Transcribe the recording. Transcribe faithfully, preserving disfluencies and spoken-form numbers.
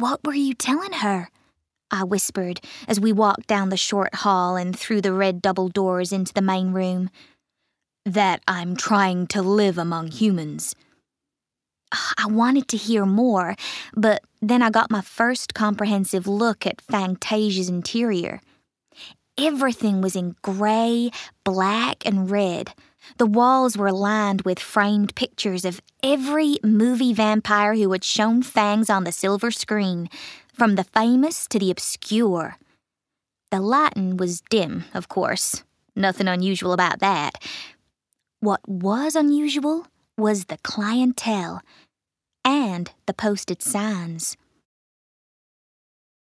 What were you telling her? I whispered as we walked down the short hall and through the red double doors into the main room. That I'm trying to live among humans. I wanted to hear more, but then I got my first comprehensive look at Fantasia's interior. Everything was in gray, black, and red. The walls were lined with framed pictures of every movie vampire who had shown fangs on the silver screen, from the famous to the obscure. The lighting was dim, of course. Nothing unusual about that. What was unusual was the clientele and the posted signs.